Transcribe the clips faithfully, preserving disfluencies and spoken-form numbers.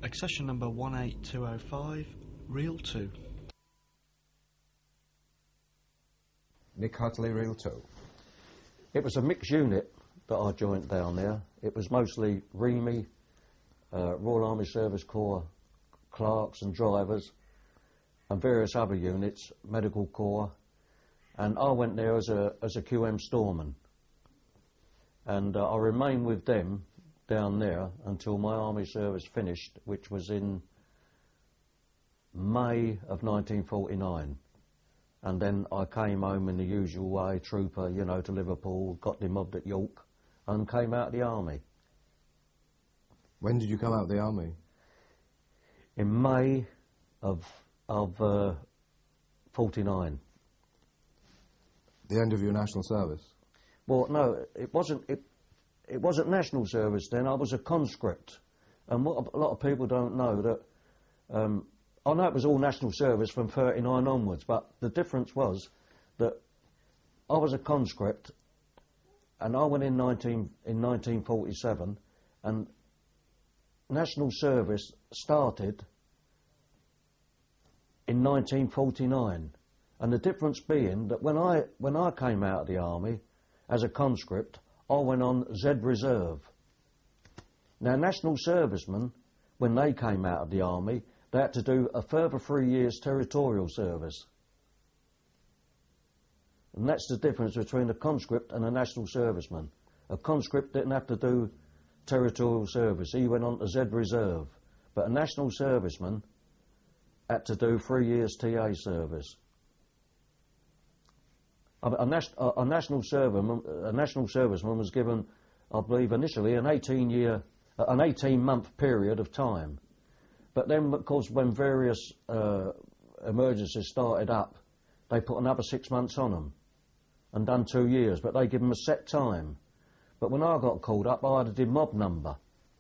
Accession number one eight two oh five, reel two. Nick Hutley, reel two. It was a mixed unit that I joined down there. It was mostly R E M I, uh, Royal Army Service Corps clerks and drivers, and various other units, Medical Corps, and I went there as a, as a Q M storeman. And uh, I remained with them down there until my army service finished, which was in May of nineteen forty-nine. And then I came home in the usual way, trooper, you know, to Liverpool, got demobbed at York, and came out of the army. When did you come out of the army? In May of, of uh, forty-nine. The end of your national service? Well, no, it wasn't, it, it wasn't national service then, I was a conscript. And what a lot of people don't know that, um, I know it was all national service from thirty-nine onwards, but the difference was that I was a conscript and I went in, nineteen, in nineteen forty-seven, and national service started in nineteen forty-nine. And the difference being that when I, when I came out of the army as a conscript, I went on Z Reserve. Now, national servicemen, when they came out of the army, they had to do a further three years territorial service. And that's the difference between a conscript and a national serviceman. A conscript didn't have to do territorial service. He went on to Z Reserve. But a national serviceman had to do three years T A service. A, a, nas a, a national serviceman, a national serviceman was given, I believe, initially an eighteen year, an eighteen month period of time. But then, of course, when various uh, emergencies started up, they put another six months on them and done two years. But they give them a set time. But when I got called up, I had a demob number,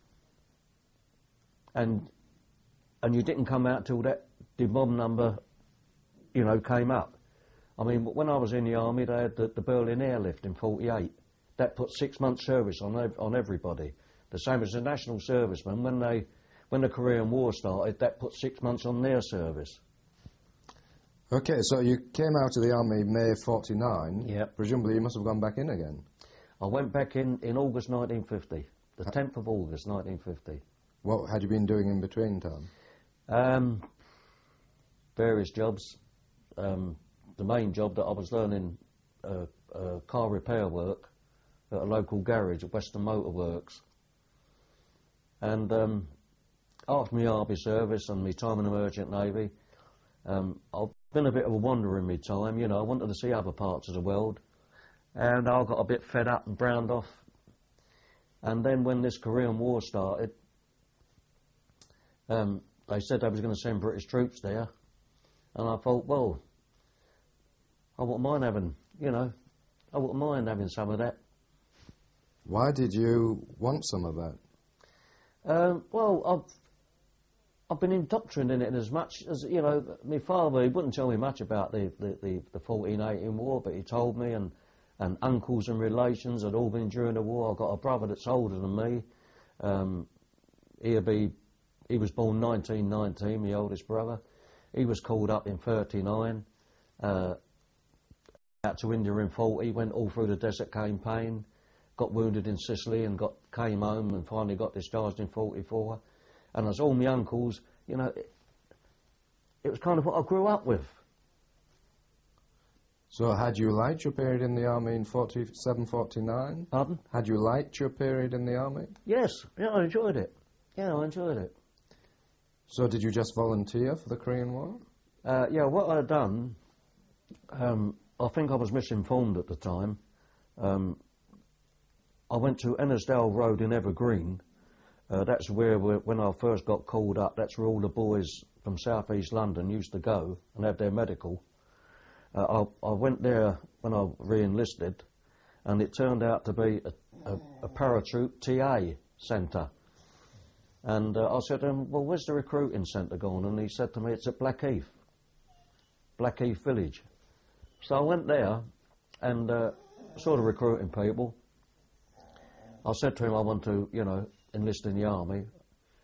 and and you didn't come out till that demob number, you know, came up. I mean, when I was in the army, they had the, the Berlin airlift in forty-eight. That put six months service on ev on everybody. The same as the national servicemen, when they when the Korean War started, that put six months on their service. Okay, so you came out of the army May forty-nine. Yep. Presumably you must have gone back in again. I went back in in August nineteen fifty, the tenth of August nineteen fifty. What had you been doing in between time? Um, various jobs. Um, the main job that I was learning uh, uh, car repair work at a local garage at Western Motor Works. And um, after my army service and my time in the Merchant Navy, um, I've been a bit of a wanderer in my time, you know, I wanted to see other parts of the world. And I got a bit fed up and browned off. And then when this Korean War started, um, they said they was going to send British troops there. And I thought, well, I wouldn't mind having, you know, I wouldn't mind having some of that. Why did you want some of that? Um, well, I've, I've been indoctrinated in it as much as, you know, my father, he wouldn't tell me much about the, the, the, the fourteen eighteen war, but he told me, and, and uncles and relations had all been during the war. I've got a brother that's older than me. Um, he'll be, he was born nineteen nineteen, my oldest brother. He was called up in thirty-nine, uh, out to India in forty, went all through the desert campaign, got wounded in Sicily and got came home and finally got discharged in forty-four. And as all my uncles, you know, it, it was kind of what I grew up with. So had you liked your period in the army in forty-seven, forty-nine? Pardon? Had you liked your period in the army? Yes, yeah, I enjoyed it. Yeah, I enjoyed it. So did you just volunteer for the Korean War? Uh, yeah, what I'd done, um, I think I was misinformed at the time. Um, I went to Ennisdale Road in Evergreen. Uh, that's where, we, when I first got called up, that's where all the boys from South East London used to go and have their medical. Uh, I, I went there when I re-enlisted, and it turned out to be a, a, a paratroop T A centre. And uh, I said to him, well, where's the recruiting centre gone? And he said to me, it's at Blackheath, Blackheath Village. So I went there and uh, saw the recruiting people. I said to him, I want to, you know, enlist in the army.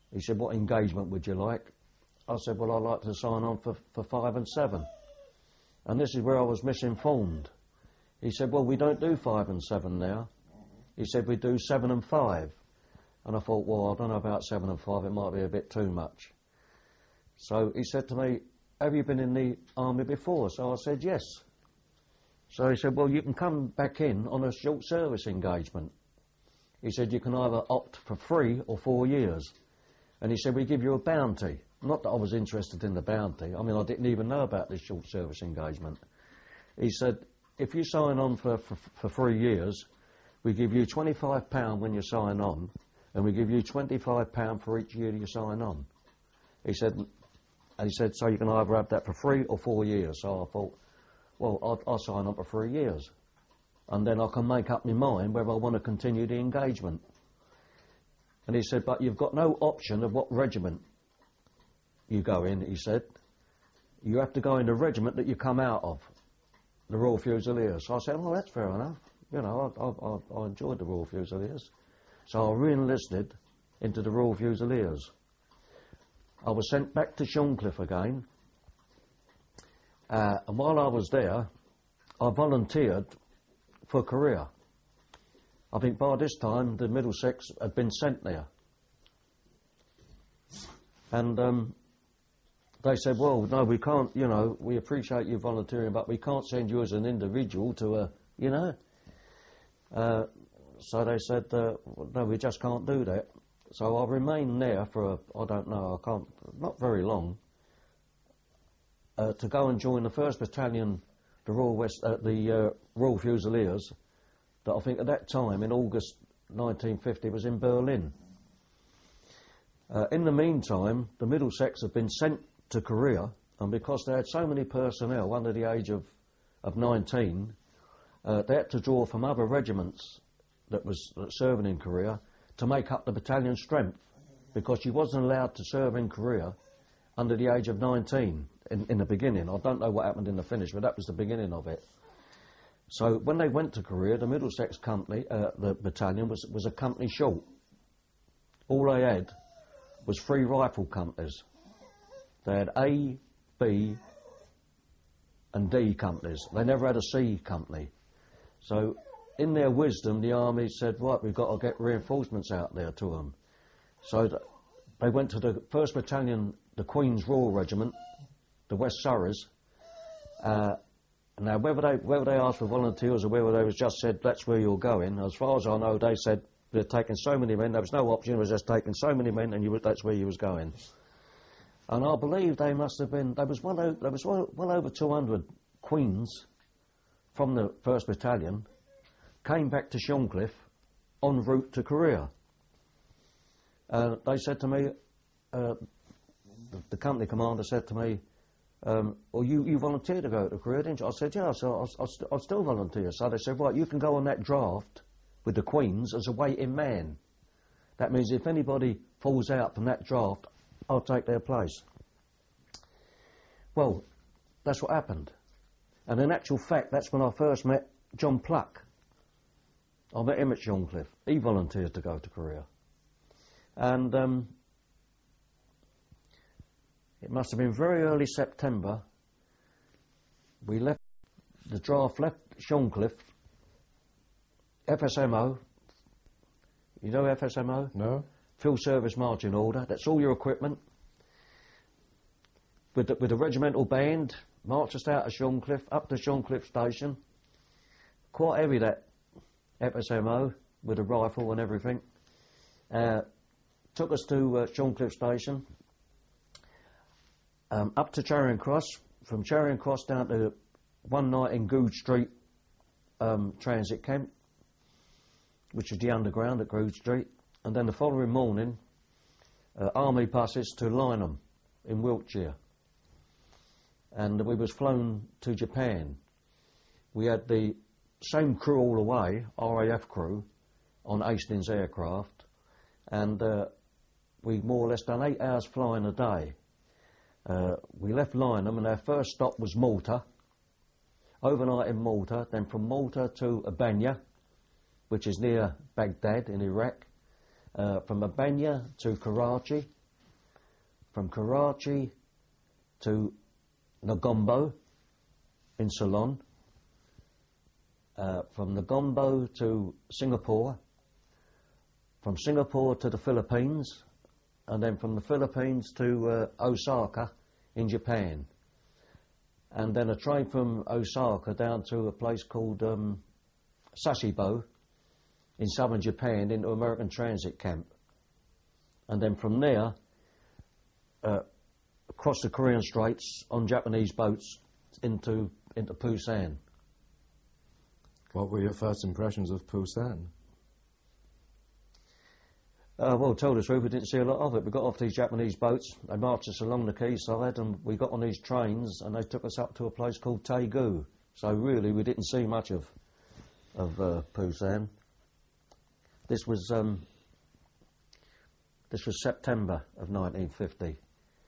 He said, what engagement would you like? I said, well, I'd like to sign on for, for five and seven. And this is where I was misinformed. He said, well, we don't do five and seven now. He said, we do seven and five. And I thought, well, I don't know about seven and five, it might be a bit too much. So he said to me, have you been in the army before? So I said, yes. So he said, well, you can come back in on a short service engagement. He said, you can either opt for three or four years. And he said, we give you a bounty. Not that I was interested in the bounty. I mean, I didn't even know about this short service engagement. He said, if you sign on for, for, for three years, we give you twenty-five pounds when you sign on, and we give you twenty-five pounds for each year you sign on. He said, and he said, so you can either have that for three or four years. So I thought, well, I'll, I'll sign up for three years. And then I can make up my mind whether I want to continue the engagement. And he said, but you've got no option of what regiment you go in, he said. You have to go in the regiment that you come out of, the Royal Fusiliers. So I said, well, that's fair enough. You know, I, I, I enjoyed the Royal Fusiliers. So I re-enlisted into the Royal Fusiliers. I was sent back to Shorncliffe again. Uh, and while I was there, I volunteered for Korea. I think by this time the Middlesex had been sent there. And um, they said, well, no, we can't, you know, we appreciate you volunteering, but we can't send you as an individual to a, you know. Uh, so they said, uh, no, we just can't do that. So I remained there for, a, I don't know, I can't, not very long, uh, to go and join the first Battalion, the Royal West, uh, the uh, Royal Fusiliers, that I think at that time, in August nineteen fifty, was in Berlin. Uh, in the meantime, the Middlesex had been sent to Korea, and because they had so many personnel under the age of, of nineteen, uh, they had to draw from other regiments that was uh, serving in Korea to make up the battalion strength, because you wasn't allowed to serve in Korea under the age of nineteen in, in the beginning. I don't know what happened in the finish, but that was the beginning of it. So when they went to Korea, the Middlesex company, uh, the battalion, was, was a company short. All they had was three rifle companies. They had A, B and D companies. They never had a C company. So in their wisdom, the army said, right, we've got to get reinforcements out there to them. So th they went to the first Battalion, the Queen's Royal Regiment, the West Surreys. Uh, now, whether they, whether they asked for volunteers or whether they was just said, that's where you're going, as far as I know, they said they're taking so many men, there was no option, it was just taking so many men and you, that's where you was going. And I believe they must have been, there was, well, there was well, well over two hundred Queens from the first Battalion came back to Shorncliffe en route to Korea. Uh, they said to me, uh, the, the company commander said to me, um, well, you, you volunteered to go to Korea, didn't you? I said, yeah, so I'll, I'll, st I'll still volunteer. So they said, right, you can go on that draft with the Queens as a waiting man. That means if anybody falls out from that draft, I'll take their place. Well, that's what happened. And in actual fact, that's when I first met John Pluck. I met him at Shorncliffe. He volunteered to go to Korea. And um, it must have been very early September. We left, the draft left Shorncliffe, F S M O. You know F S M O? No. Field Service Marching Order. That's all your equipment. With the, with the regimental band, marched us out of Shorncliffe, up to Shorncliffe Station. Quite heavy, that F S M O, with a rifle and everything. Uh, took us to uh, Shorncliffe Station, um, up to Charing Cross, from Charing Cross down to one night in Goode Street um, transit camp, which is the underground at Goode Street, and then the following morning, uh, army buses to Lyneham in Wiltshire, and we was flown to Japan. We had the same crew all the way, R A F crew, on Hastings aircraft, and uh, we more or less done eight hours flying a day. Uh, we left Lyneham and our first stop was Malta, overnight in Malta, then from Malta to Abanya, which is near Baghdad in Iraq, uh, from Abanya to Karachi, from Karachi to Negombo in Ceylon, uh, from Negombo to Singapore, from Singapore to the Philippines, and then from the Philippines to uh, Osaka in Japan. And then a train from Osaka down to a place called um, Sasebo in southern Japan into American transit camp. And then from there, uh, across the Korean Straits on Japanese boats into into Busan. What were your first impressions of Busan? Uh, well, to tell the truth, we didn't see a lot of it. We got off these Japanese boats, they marched us along the quayside, and we got on these trains, and they took us up to a place called Daegu. So really, we didn't see much of of uh, Busan. This was um, this was September of nineteen fifty,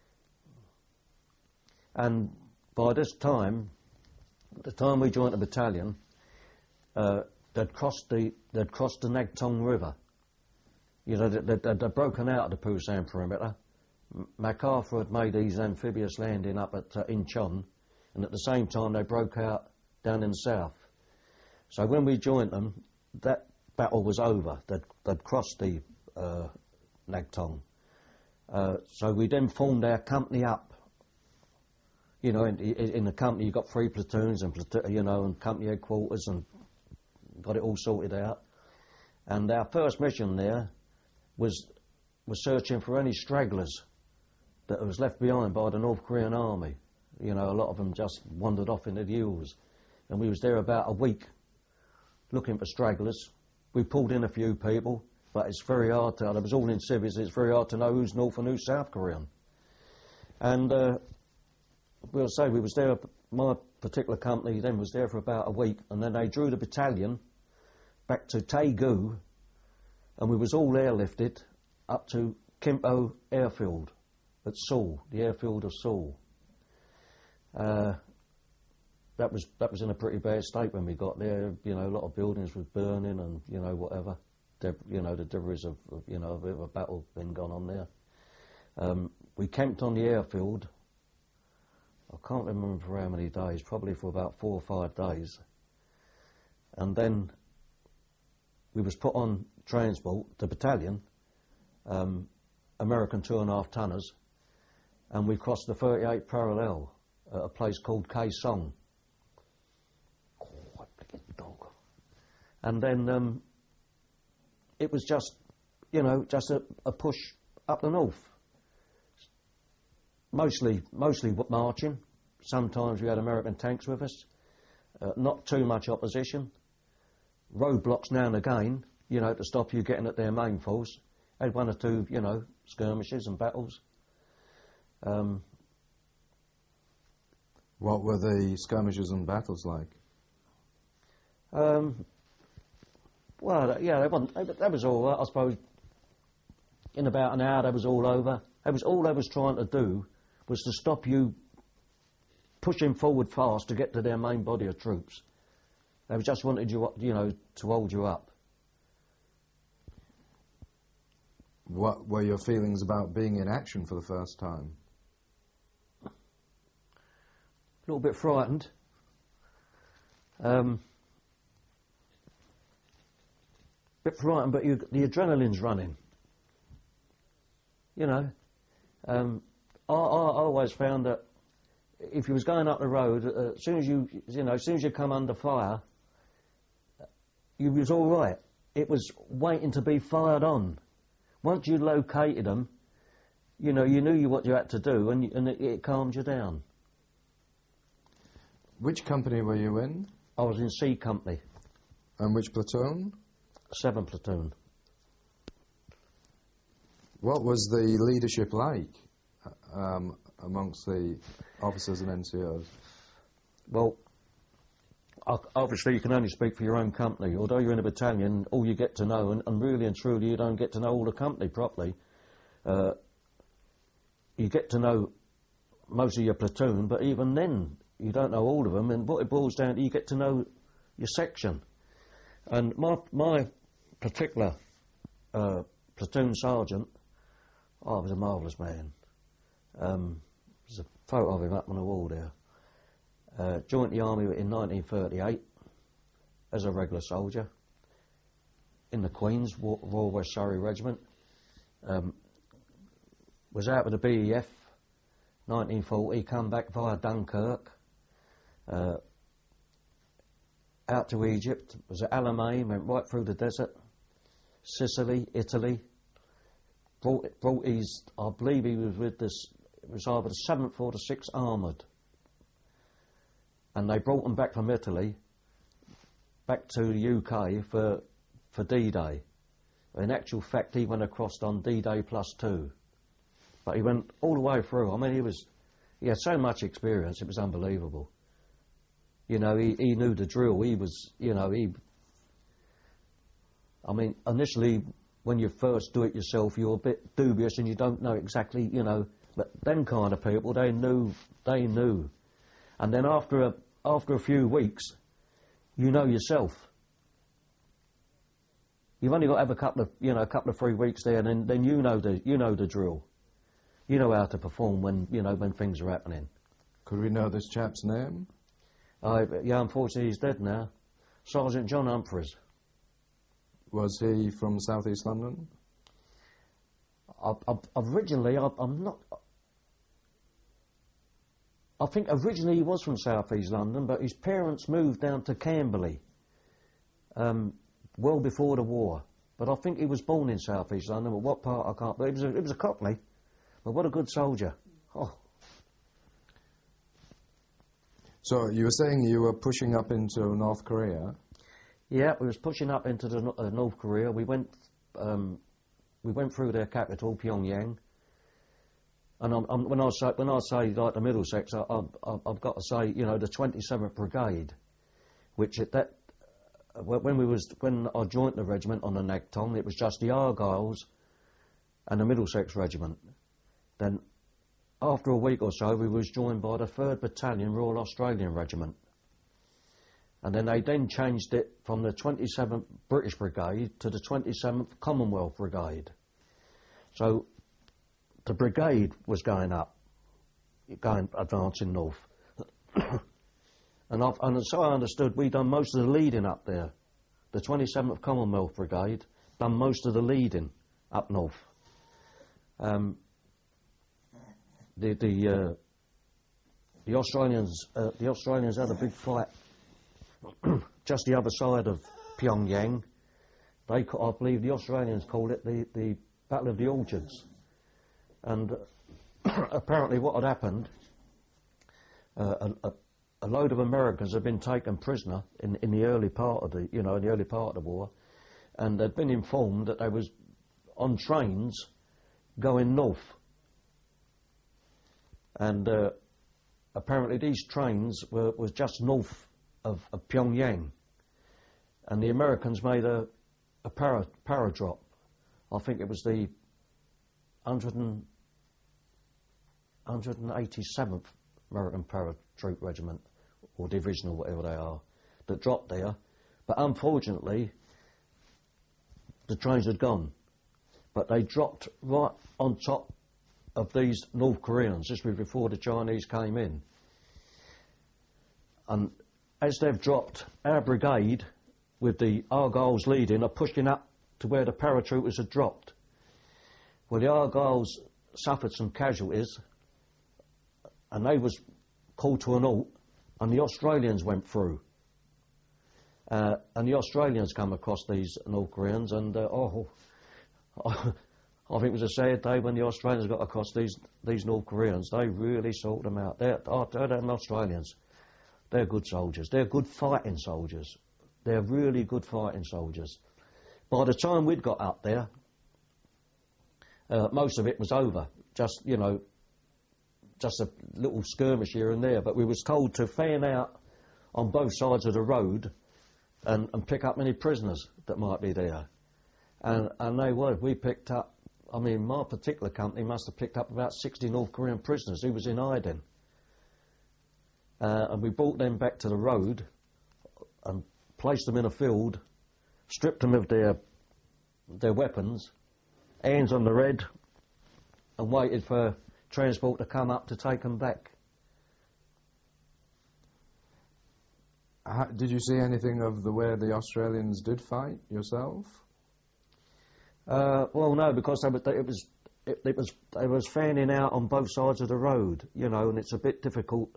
and by this time, the time we joined the battalion, uh, they'd crossed the they'd crossed the Nagtong River. You know, they'd, they'd, they'd broken out of the Busan perimeter. MacArthur had made these amphibious landing up at uh, Incheon, and at the same time they broke out down in the south. So when we joined them, that battle was over. They'd, they'd crossed the uh, Nagtong. Uh, so we then formed our company up. You know, in, in the company you got three platoons and platoon, you know, and company headquarters, and got it all sorted out. And our first mission there was was searching for any stragglers that was left behind by the North Korean army. You know, a lot of them just wandered off into the hills. And we was there about a week looking for stragglers. We pulled in a few people, but it's very hard to, it was all in civvies, it's very hard to know who's North and who's South Korean. And uh, we'll say we was there, my particular company then was there for about a week, and then they drew the battalion back to Daegu, and we was all airlifted up to Kimpo Airfield at Seoul, the airfield of Seoul. Uh, that was that was in a pretty bad state when we got there. You know, a lot of buildings was burning, and you know whatever. Deb, you know the debris of, of you know a bit of a battle been gone on there. Um, we camped on the airfield. I can't remember for how many days. Probably for about four or five days. And then we was put on transport, the battalion, um, American two and a half tonners, and we crossed the thirty-eight parallel at a place called Kaesong. Oh, dog. And then um, it was just, you know, just a, a push up the north. Mostly, mostly marching. Sometimes we had American tanks with us. Uh, not too much opposition. Roadblocks now and again, you know, to stop you getting at their main force. Had one or two, you know, skirmishes and battles. Um, what were the skirmishes and battles like? Um, well, that, yeah, that, wasn't, that, that was all right, I suppose. In about an hour, that was all over. That was all they was trying to do, was to stop you pushing forward fast to get to their main body of troops. They just wanted you, you know, to hold you up. What were your feelings about being in action for the first time? A little bit frightened. Um, bit frightened, but you, the adrenaline's running. You know, um, I, I always found that if you was going up the road, uh, as soon as you, you know, as soon as you come under fire, you was all right. It was waiting to be fired on. Once you located them, you know, you knew you what you had to do, and, you, and it, it calmed you down. Which company were you in? I was in C Company. And which platoon? Seven platoon. What was the leadership like um, amongst the officers and N C Os? Well, obviously you can only speak for your own company. Although you're in a battalion, all you get to know, and, and really and truly you don't get to know all the company properly. Uh, you get to know most of your platoon, but even then you don't know all of them, and what it boils down to, you get to know your section. And my, my particular uh, platoon sergeant, oh, he was a marvellous man. Um, there's a photo of him up on the wall there. Uh, joined the army in nineteen thirty-eight as a regular soldier in the Queen's Royal West Surrey Regiment. Um, was out with the B E F nineteen forty, come back via Dunkirk, uh, out to Egypt, was at Alamein, went right through the desert, Sicily, Italy, brought, brought his, I believe he was with this, it was either the seventh or the sixth Armoured, and they brought him back from Italy, back to the U K for, for D-Day. In actual fact, he went across on D-Day plus two. But he went all the way through. I mean, he was, he had so much experience, it was unbelievable. You know, he, he knew the drill. He was, you know, he, I mean, initially, when you first do it yourself, you're a bit dubious and you don't know exactly, you know, but them kind of people, they knew, they knew. And then after a, after a few weeks, you know yourself. You've only got to have a couple of, you know, a couple of three weeks there, and then, then you know the, you know the drill. You know how to perform when, you know, when things are happening. Could we know this chap's name? Uh, yeah, unfortunately he's dead now. Sergeant John Humphreys. Was he from South East London? I, I, originally, I, I'm not... I think originally he was from South East London, but his parents moved down to Camberley um, well before the war. But I think he was born in South East London, but what part I can't... But it was a, it was a Cockney. But what a good soldier. Oh. So you were saying you were pushing up into North Korea? Yeah, we was pushing up into the, uh, North Korea. We went, um, we went through their capital, Pyongyang. And I'm, I'm, when I say when I say like the Middlesex, I, I, I've got to say, you know, the twenty-seventh Brigade, which at that uh, when we was when I joined the regiment on the Nagtong, it was just the Argylls and the Middlesex Regiment. Then, after a week or so, we was joined by the third Battalion Royal Australian Regiment. And then they then changed it from the twenty-seventh British Brigade to the twenty-seventh Commonwealth Brigade. So, the brigade was going up, going advancing north. and, I've, and so I understood, we done most of the leading up there. The twenty-seventh Commonwealth Brigade done most of the leading up north. Um, The the uh, the Australians uh, the Australians had a big fight just the other side of Pyongyang. They, I believe, the Australians called it the the Battle of the Orchards. And uh, apparently, what had happened, uh, a, a load of Americans had been taken prisoner in in the early part of the you know in the early part of the war, and they'd been informed that they was on trains going north. And uh, apparently these trains were was just north of, of Pyongyang, and the Americans made a a para, para drop. I think it was the one hundred eighty-seventh American Paratroop Regiment or Division or whatever they are that dropped there. But unfortunately, the trains had gone, but they dropped right on top of these North Koreans. This was before the Chinese came in. And as they've dropped, our brigade, with the Argylls leading, are pushing up to where the paratroopers had dropped. Well, the Argylls suffered some casualties, and they was called to an halt, and the Australians went through. Uh, and the Australians come across these North Koreans, and uh, oh, I think it was a sad day when the Australians got across these these North Koreans. They really sorted them out. They're, they're, they're Australians. They're good soldiers. They're good fighting soldiers. They're really good fighting soldiers. By the time we'd got up there, uh, most of it was over. Just, you know, just a little skirmish here and there. But we was told to fan out on both sides of the road and, and pick up any prisoners that might be there. And, and they were. We picked up, I mean, my particular company must have picked up about sixty North Korean prisoners who was in hiding. Uh, and we brought them back to the road and placed them in a field, stripped them of their their weapons, hands on the head, and waited for, transport to come up to take them back. How, did you see anything of the way the Australians did fight yourself? Uh, well, no, because they, they, it was it, it was they was fanning out on both sides of the road, you know, and it's a bit difficult.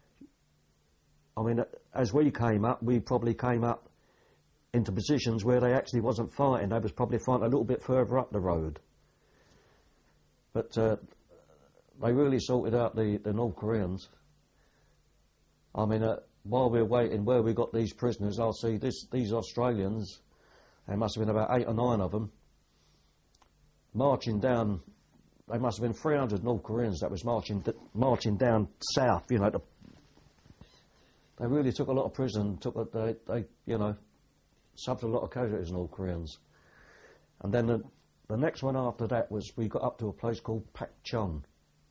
I mean, as we came up, we probably came up into positions where they actually wasn't fighting. They was probably fighting a little bit further up the road. But uh, they really sorted out the, the North Koreans. I mean, uh, while we're waiting where we got these prisoners, I'll see this, these Australians, there must have been about eight or nine of them, marching down. There must have been three hundred North Koreans that was marching marching down south, you know. To, they really took a lot of prison, took a, they, they, you know, suffered a lot of casualties, North Koreans. And then the, the next one after that was we got up to a place called Pakchon.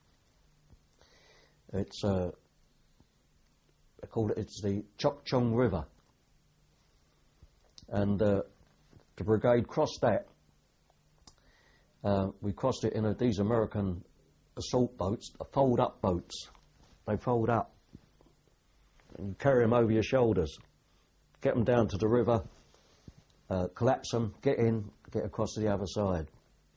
It's uh, they call it, it's the Chokchong River. And uh, the brigade crossed that. Uh, we crossed it in a, these American assault boats, uh, fold-up boats. They fold up. And you carry them over your shoulders. Get them down to the river, uh, collapse them, get in, get across to the other side.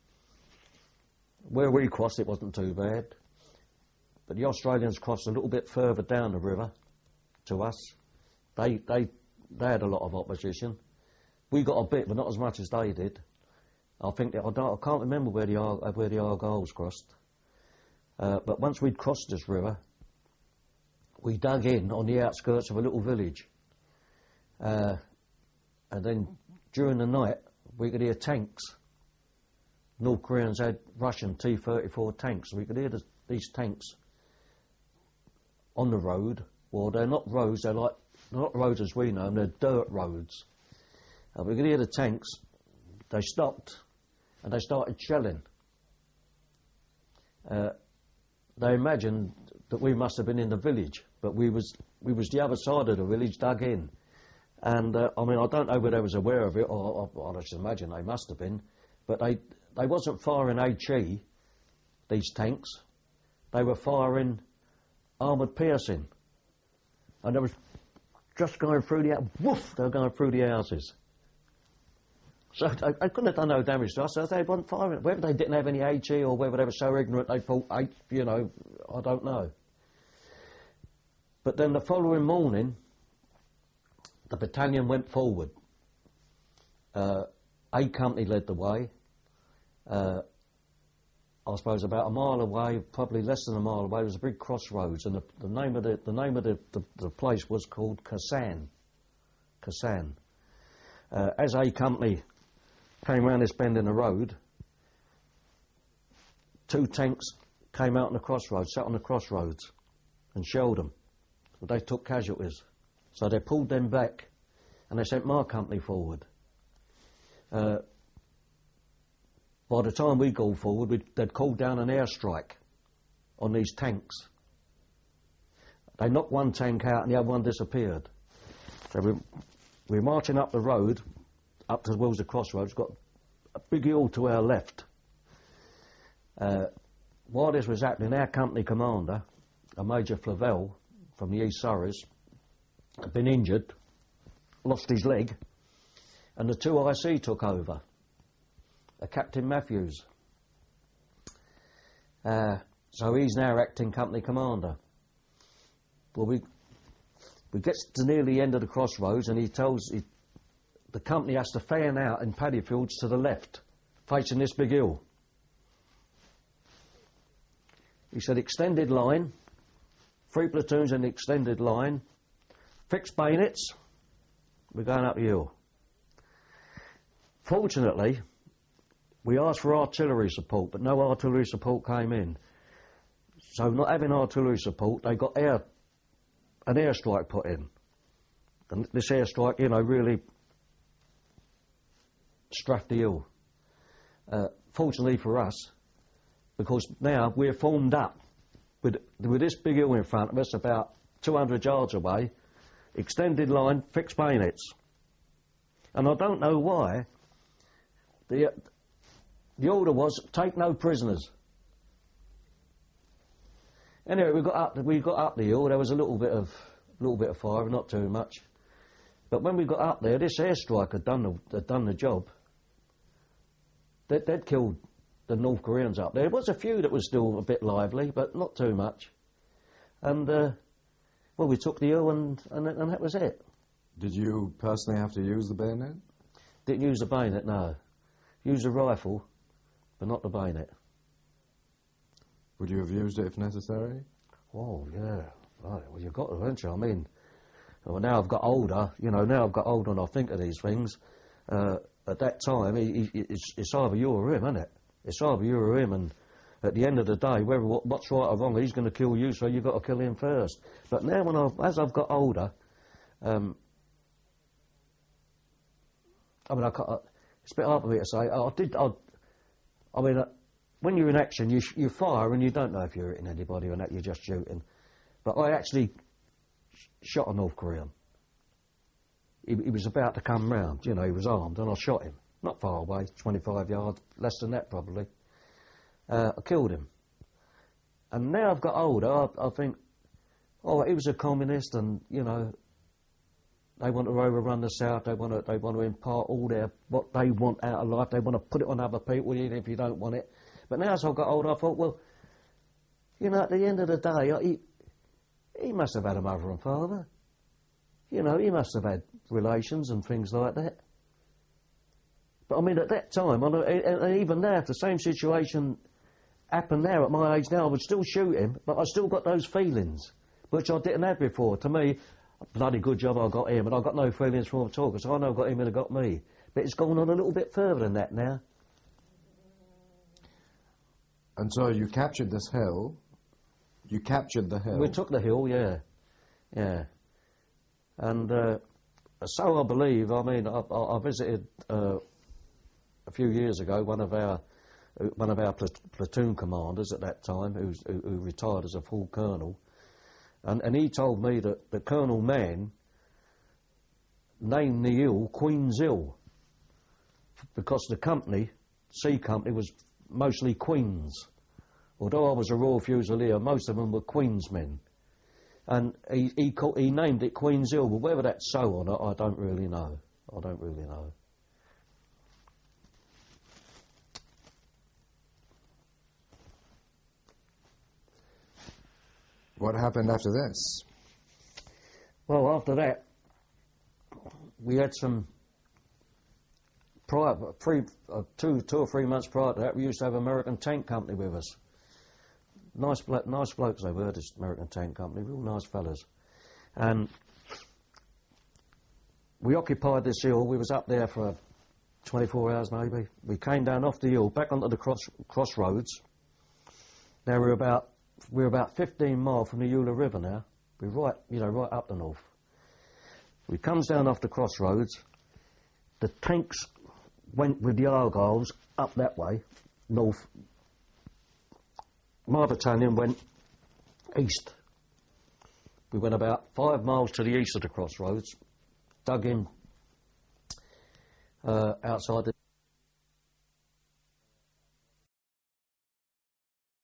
Where we crossed, it wasn't too bad. But the Australians crossed a little bit further down the river to us. They, they, they had a lot of opposition. We got a bit, but not as much as they did. I think, that, I, don't, I can't remember where the, Ar where the Argylls crossed. Uh, but once we'd crossed this river, we dug in on the outskirts of a little village. Uh, and then during the night, we could hear tanks. North Koreans had Russian T thirty-four tanks. We could hear the, these tanks on the road. Well, they're not roads, they're like, they're not roads as we know them, they're dirt roads. Uh, we could hear the tanks. They stopped and they started shelling. Uh, they imagined that we must have been in the village, but we was we was the other side of the village, dug in. And uh, I mean, I don't know whether they was aware of it, or, or I should imagine they must have been, but they they wasn't firing HE, these tanks. They were firing armoured piercing, and they was just going through the woof. They were going through the houses. So I, I couldn't have done no damage to us. So they weren't firing. Whether they didn't have any HE or whether they were so ignorant they thought, you know, I don't know. But then the following morning, the battalion went forward. Uh, A Company led the way. Uh, I suppose about a mile away, probably less than a mile away, was a big crossroads, and the, the name of the the name of the, the, the place was called Kasan. Kasan. Uh, as A Company came round this bend in the road, two tanks came out on the crossroads, sat on the crossroads, and shelled them. But they took casualties. So they pulled them back, and they sent my company forward. Uh, by the time we go forward, we'd, they'd called down an airstrike on these tanks. They knocked one tank out, and the other one disappeared. So we, we were marching up the road, up towards the crossroads, got a big hill to our left. Uh, while this was happening, our company commander, a Major Flavel from the East Surreys, had been injured, lost his leg, and the two I C took over, a Captain Matthews. Uh, so he's now acting company commander. Well, we we get to near the end of the crossroads, and he tells he, the company has to fan out in paddy fields to the left, facing this big hill. He said, extended line, three platoons in the extended line, fixed bayonets, we're going up the hill. Fortunately, we asked for artillery support, but no artillery support came in. So not having artillery support, they got air, an airstrike put in. And this airstrike, you know, really strafed the hill. Uh, fortunately for us, because now we're formed up with, with this big hill in front of us, about two hundred yards away, extended line, fixed bayonets. And I don't know why, the, the order was, take no prisoners. Anyway, we got up. We got up the hill. There was a little bit of, little bit of fire, not too much. But when we got up there, this airstrike had done the had done the job. They'd, they'd killed the North Koreans up there. There was a few that was still a bit lively, but not too much. And uh, well, we took the hill, and, and and that was it. Did you personally have to use the bayonet? Didn't use the bayonet, no. Used a rifle, but not the bayonet. Would you have used it if necessary? Oh, yeah. Right. Well, you've got to, haven't you? I mean, well, now I've got older, you know, now I've got older and I think of these things. Uh, at that time, he, he, it's, it's either you or him, isn't it? It's either you or him, and at the end of the day, whether what, what's right or wrong, he's going to kill you, so you've got to kill him first. But now, when I've, as I've got older, um, I mean, I can't, it's a bit hard for me to say. I, I did, I, I mean, uh, when you're in action, you, sh you fire and you don't know if you're hitting anybody or not, you're just shooting. But I actually sh shot a North Korean. He, he was about to come round, you know, he was armed, and I shot him. Not far away, twenty-five yards, less than that probably. Uh, I killed him. And now I've got older, I, I think, oh, he was a communist, and, you know, they want to overrun the South, they want to, they want to impart all their, what they want out of life, they want to put it on other people, even if you don't want it. But now as I got older, I thought, well, you know, at the end of the day, he, he must have had a mother and father. You know, he must have had relations and things like that. But I mean, at that time, and, and even now, if the same situation happened now at my age now, I would still shoot him, but I still got those feelings, which I didn't have before. To me, a bloody good job I got him, and I got no feelings for him at all, because I know I got him and it got me. But it's gone on a little bit further than that now. And so you captured this hill. You captured the hill. We took the hill, yeah, yeah. And uh, so I believe. I mean, I, I, I visited uh, a few years ago one of our one of our pl platoon commanders at that time, who's, who, who retired as a full colonel, and and he told me that the Colonel Mann named the hill Queen's Hill because the company, C Company, was mostly Queens. Although I was a Royal Fusilier, most of them were Queensmen. And he, he, called, he named it Queen's Hill, but whether that's so or not, I don't really know. I don't really know. What happened after this? Well, after that, we had some prior, three, uh, two, two or three months prior to that, we used to have American Tank Company with us. Nice, nice blokes they were, this American Tank Company, real nice fellas. And we occupied this hill. We was up there for twenty-four hours maybe. We came down off the hill, back onto the cross, crossroads. Now we're about we're about fifteen miles from the Eula River now. We're right, you know, right up the north. We comes down off the crossroads. The tanks went with the Argylls up that way, north. My battalion went east. We went about five miles to the east of the crossroads, dug in uh, outside the